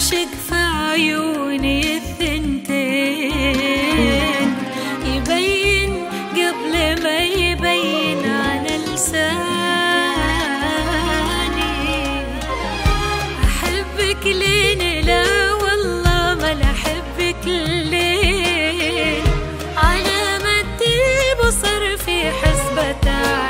العاشق في عيوني الثنتين يبين قبل ما يبين على لساني. أحبك لين لا والله ما أحبك لين، على مد البصر في حسبة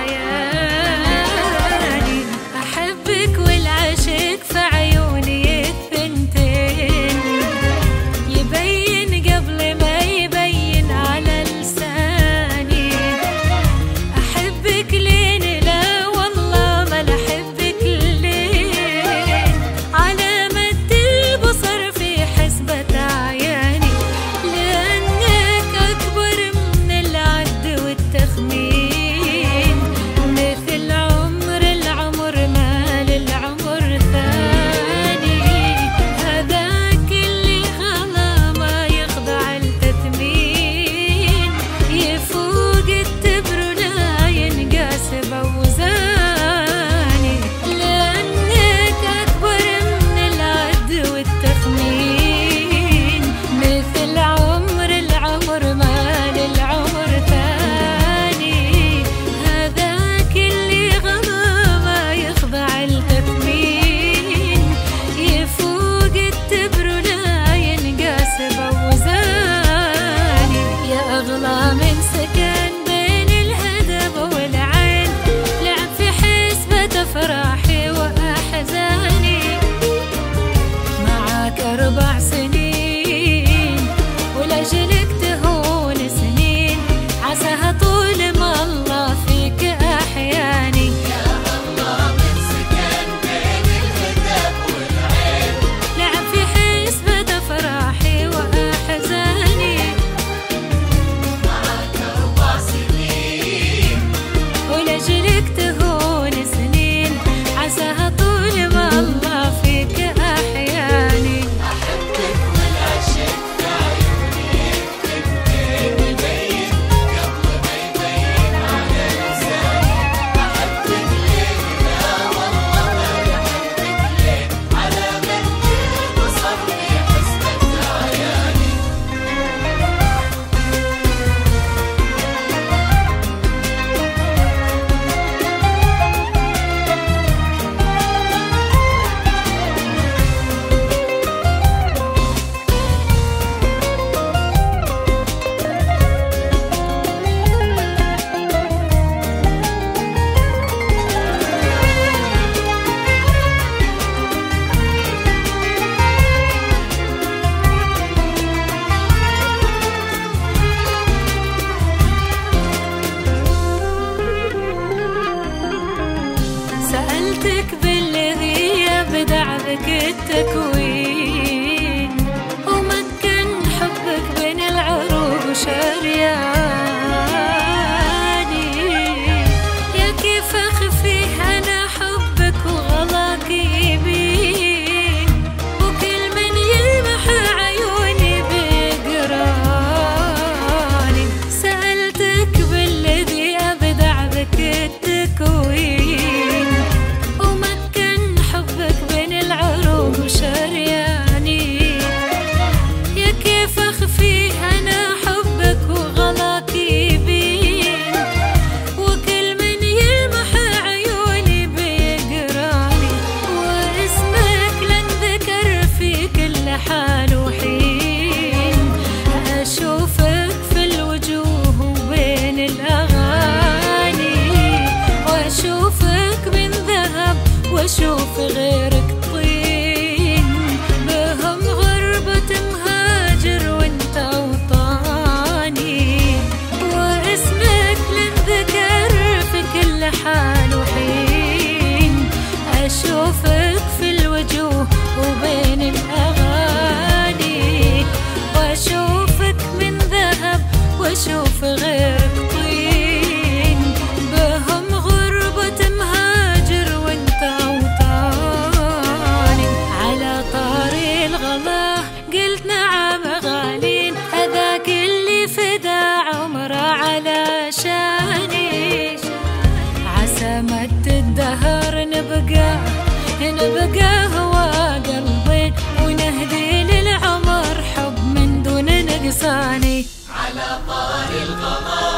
عياني. أحبك والعاشق في عيوني الثنتين يبين قبل ما يبين على لساني. أحبك لين لا والله ما أحبك لين، على مد البصر في حسبة عياني. لأنك أكبر من العد والتخمين، مثل عمر العمر ما للعمر ثاني. هذاك اللي غلا ما يخضع التثمين، يفوق التبر ولا ينقاس بأوزاني. لأنك أكبر من العد والتخمين، مثل عمر العمر ما للعمر ثاني. هذاك اللي غلا ما يخضع التثمين، يفوق التبر ولا ينقاس بأوزاني. يا أغلى من سكن بين الهدف والعين، لعب في حسبة أفراحي وأحزاني. معاك 4 سنين ولأجلك تهون سنين، عساها طول ما الله فيك أحياني. يا الله من سكن بين الهدف والعين، لعب في حسبة أفراحي وأحزاني. معاك 4 سنين ولأجلك تهون سنين، عساها طول ما الله فيك أحياني. أحبك والعاشق في عيوني الثنتين يبين قبل ما يبين على لساني. أحبك لين لا والله ما أحبك لين، على مد البصر في حسبة عياني. سألتك بالذي يبدع بك التكوين، ومكن حبك بين العروق وشرياني. يا كيف أخفي أنا حبك وغلاك يبين، وكل من يلمح عيوني بيقراني. سألتك بالذي أبدع بك التكوين، ومكن حبك بين العروق وشرياني. يا كيف أخفي أنا حبك وغلاك يبين، وكل من يلمح عيوني بيقراني. واسمك لنذكر في كل حال وحين، أشوفك في الوجوه وبين الأغاني. وأشوفك من ذهب وأشوف غيرك طين، بهم غربة مهاجر وانت أوطاني. واسمك لنذكر في كل حال وحين، أشوفك في الوجوه وبين الأغاني. وأشوفك من ذهب وأشوف غيرك طين، بهم غربة مهاجر وانت أوطاني. على طاري الغلا قلت نعم غالين، هذاك اللي فدا عمره على شاني. عسى مد الدهر نبقى هو قلبين نهدي للعمر حب من دون نقصاني. على طار الغلا